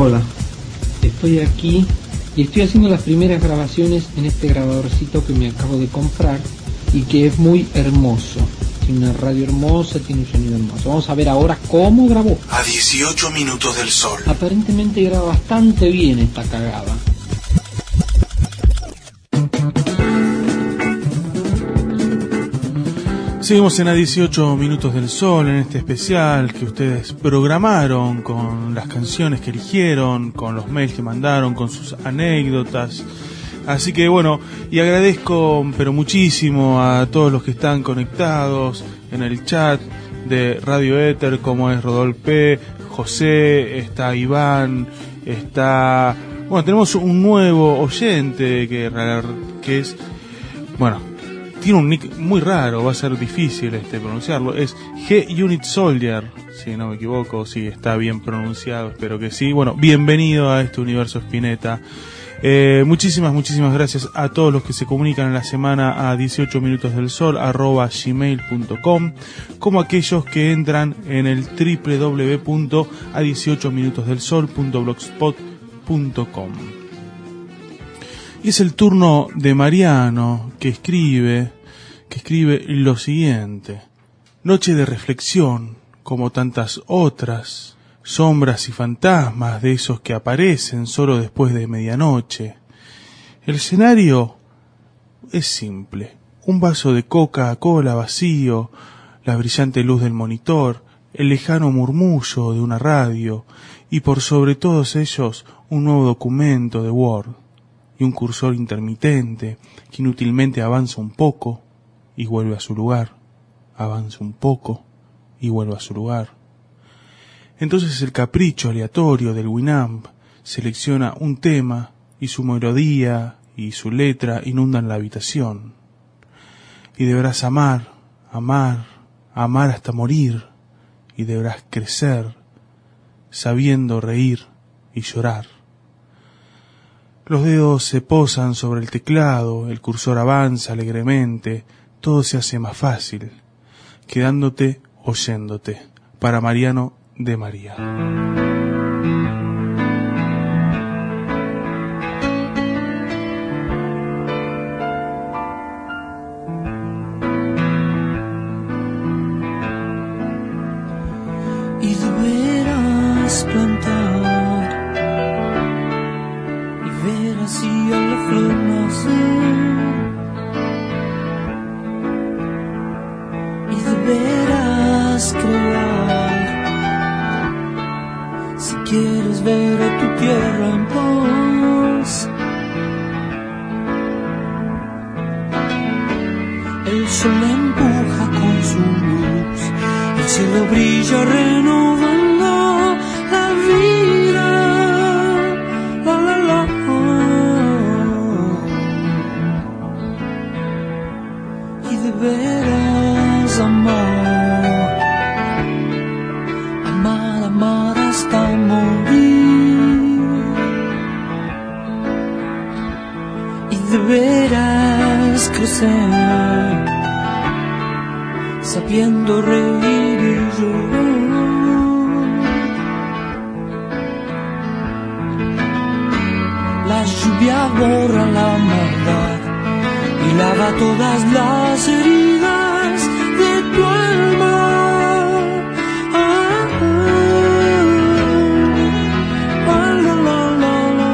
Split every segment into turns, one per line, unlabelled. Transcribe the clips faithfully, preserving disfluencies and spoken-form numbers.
Hola, estoy aquí y estoy haciendo las primeras grabaciones en este grabadorcito que me acabo de comprar y que es muy hermoso. Tiene una radio hermosa, tiene un sonido hermoso. Vamos a ver ahora cómo grabó.
A dieciocho minutos del sol.
Aparentemente graba bastante bien esta cagada.
Seguimos en A dieciocho minutos del sol, en este especial que ustedes programaron con las canciones que eligieron, con los mails que mandaron, con sus anécdotas. Así que bueno, y agradezco pero muchísimo a todos los que están conectados en el chat de Radio Éter, como es Rodolpe, José, está Iván, está... Bueno, tenemos un nuevo oyente que, que es... Bueno... Tiene un nick muy raro, va a ser difícil este pronunciarlo. Es G-Unit Soldier, si no me equivoco, si está bien pronunciado, espero que sí. Bueno, bienvenido a este universo Spinetta. Eh, muchísimas, muchísimas gracias a todos los que se comunican en la semana a dieciocho minutos del sol arroba gmail punto com, como aquellos que entran en el doble u doble u doble u punto a dieciocho minutos del sol punto blogspot punto com. Y es el turno de Mariano, que escribe, que escribe lo siguiente. Noche de reflexión, como tantas otras, sombras y fantasmas de esos que aparecen solo después de medianoche. El escenario es simple. Un vaso de Coca-Cola vacío, la brillante luz del monitor, el lejano murmullo de una radio, y por sobre todos ellos un nuevo documento de Word. Y un cursor intermitente que inútilmente avanza un poco y vuelve a su lugar, avanza un poco y vuelve a su lugar. Entonces el capricho aleatorio del Winamp selecciona un tema y su melodía y su letra inundan la habitación. Y deberás amar, amar, amar hasta morir, y deberás crecer sabiendo reír y llorar. Los dedos se posan sobre el teclado, el cursor avanza alegremente, todo se hace más fácil, quedándote oyéndote. Para Mariano de María.
Y deberás plantar ver así a la flor nacer, y deberás crear si quieres ver a tu tierra en paz. El sol empuja con su luz, el cielo brilla renovando la vida. La la la. Deberás amar, amar, amar hasta morir. Y deberás crecer, sabiendo reír y llorar. La lluvia borra la maldad y lava todas las heridas de tu alma. Ah, ah, ah, la, la, la, la.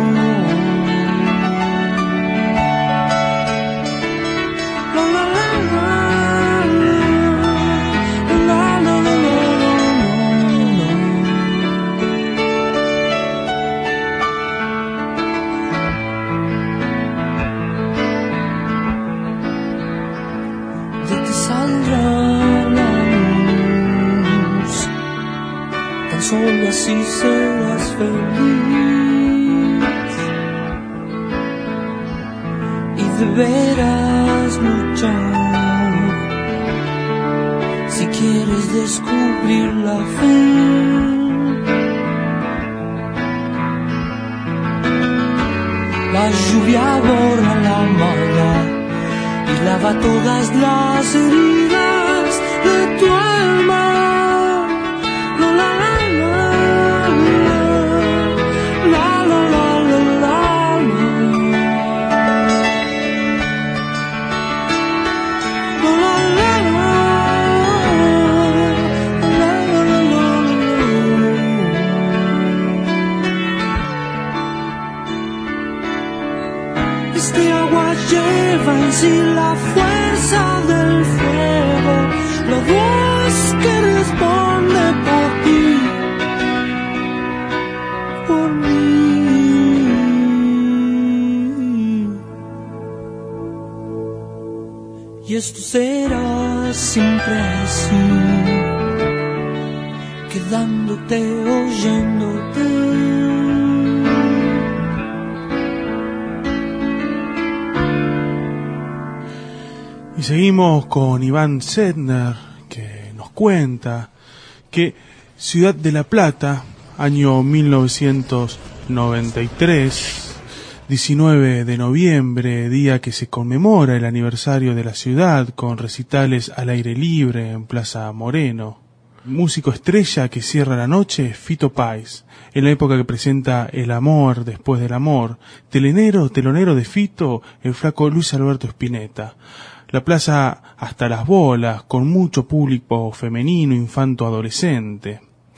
La, la, la, la, la, la, la, la, solo así serás feliz y deberás luchar si quieres descubrir la fe. La lluvia borra la maldad y lava todas las heridas de tu alma. La, la, la, la, la. lleva en sí la fuerza del fuego, la voz que responde por ti, por mí. Y esto será siempre así, quedándote, oyéndote.
Y seguimos con Iván Sedner, que nos cuenta que Ciudad de la Plata, año mil novecientos noventa y tres, diecinueve de noviembre, día que se conmemora el aniversario de la ciudad con recitales al aire libre en Plaza Moreno. Músico estrella que cierra la noche, Fito Páez, en la época que presenta El amor después del amor. Telenero, telonero de Fito, el flaco Luis Alberto Spinetta. La plaza hasta las bolas, con mucho público femenino, infanto, adolescente.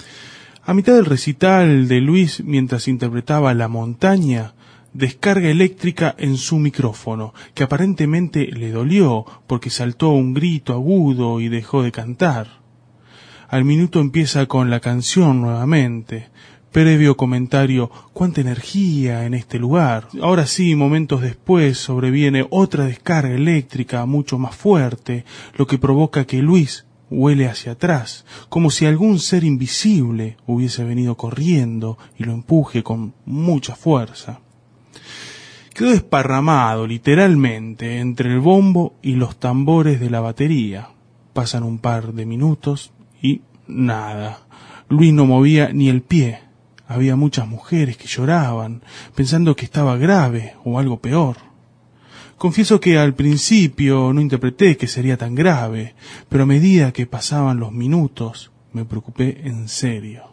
A mitad del recital de Luis, mientras interpretaba La montaña, descarga eléctrica en su micrófono, que aparentemente le dolió porque saltó un grito agudo y dejó de cantar. Al minuto empieza con la canción nuevamente. Previo comentario, cuánta energía en este lugar. Ahora sí, momentos después, sobreviene otra descarga eléctrica mucho más fuerte, lo que provoca que Luis huele hacia atrás, como si algún ser invisible hubiese venido corriendo y lo empuje con mucha fuerza. Quedó desparramado, literalmente, entre el bombo y los tambores de la batería. Pasan un par de minutos y nada. Luis no movía ni el pie. Había muchas mujeres que lloraban, pensando que estaba grave o algo peor. Confieso que al principio no interpreté que sería tan grave, pero a medida que pasaban los minutos me preocupé en serio.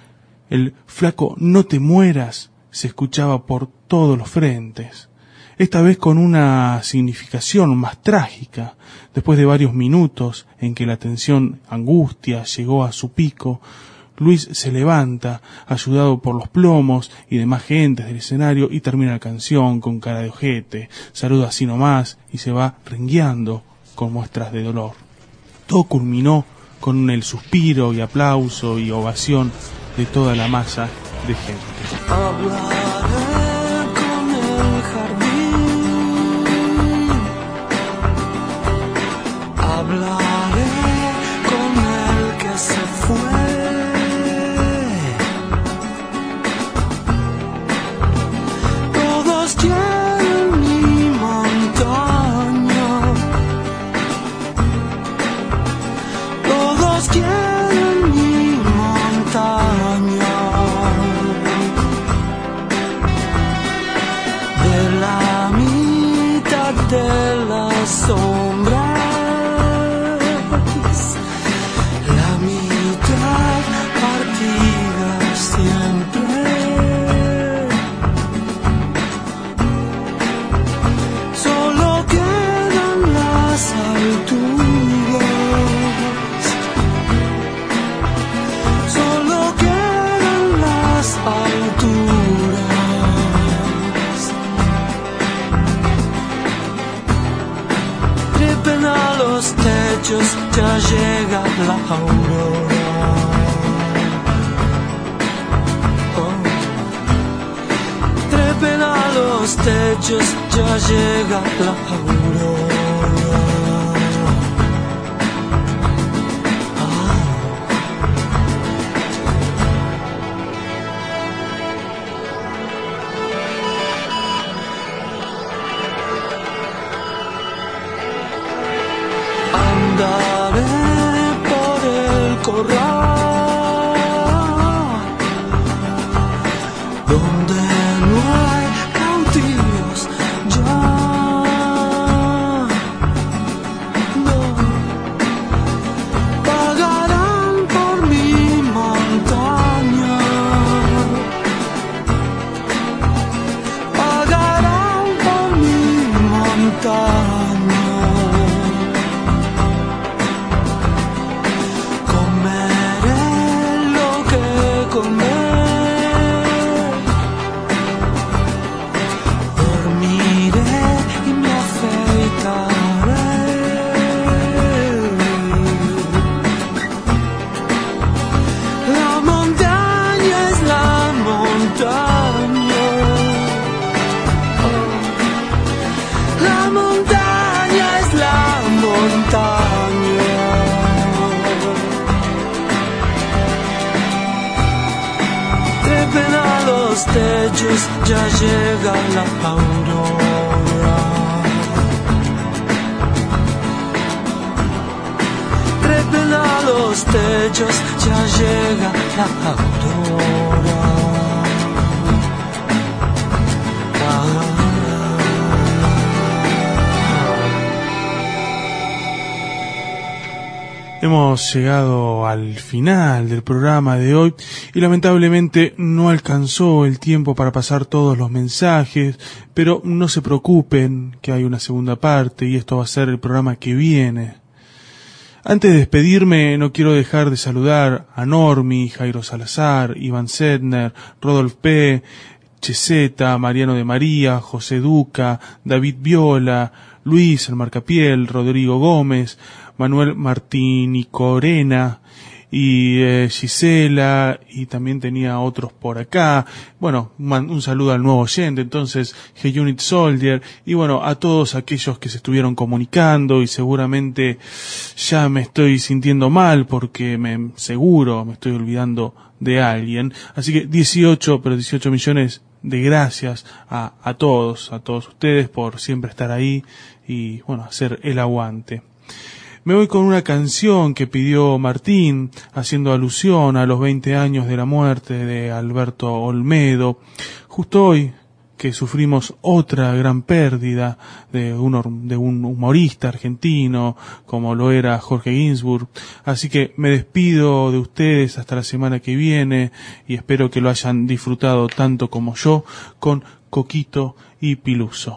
El flaco "no te mueras" se escuchaba por todos los frentes, esta vez con una significación más trágica. Después de varios minutos en que la tensión angustia llegó a su pico, Luis se levanta, ayudado por los plomos y demás gentes del escenario, y termina la canción con cara de ojete, saluda así nomás y se va rengueando con muestras de dolor. Todo culminó con el suspiro y aplauso y ovación de toda la masa de gente.
Hablaré con el jardín, hablaré con el que se fue. Sombras, la mitad partida siempre, solo quedan las alturas, solo quedan las alturas. Trepen a los techos, ya llega la aurora. Oh. Trepen a los techos, ya llega la aurora. Andaré por el corral, donde no hay cautivos ya. No pagarán por mi montaña, pagarán por mi montaña. destellos ya llega la aurora. Trepen a los techos, ya llega la aurora.
Hemos llegado al final del programa de hoy y lamentablemente no alcanzó el tiempo para pasar todos los mensajes, pero no se preocupen que hay una segunda parte y esto va a ser el programa que viene. Antes de despedirme no quiero dejar de saludar a Normi, Jairo Salazar, Iván Sedner, Rodolf P., Cheseta, Mariano de María, José Duca, David Viola, Luis El Marcapiel, Rodrigo Gómez, Manuel Martín Corena y eh, Gisela, y también tenía otros por acá. Bueno, un, un saludo al nuevo oyente, entonces, G-Unit Soldier, y bueno, a todos aquellos que se estuvieron comunicando, y seguramente ya me estoy sintiendo mal porque me seguro me estoy olvidando de alguien. Así que dieciocho, pero dieciocho millones de gracias a, a todos, a todos ustedes por siempre estar ahí y bueno, hacer el aguante. Me voy con una canción que pidió Martín, haciendo alusión a los veinte años de la muerte de Alberto Olmedo, justo hoy que sufrimos otra gran pérdida de un, de un humorista argentino como lo era Jorge Ginsburg. Así que me despido de ustedes hasta la semana que viene y espero que lo hayan disfrutado tanto como yo con Coquito y Piluso.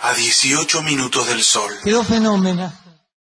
A dieciocho minutos del sol.
Quedó fenómena.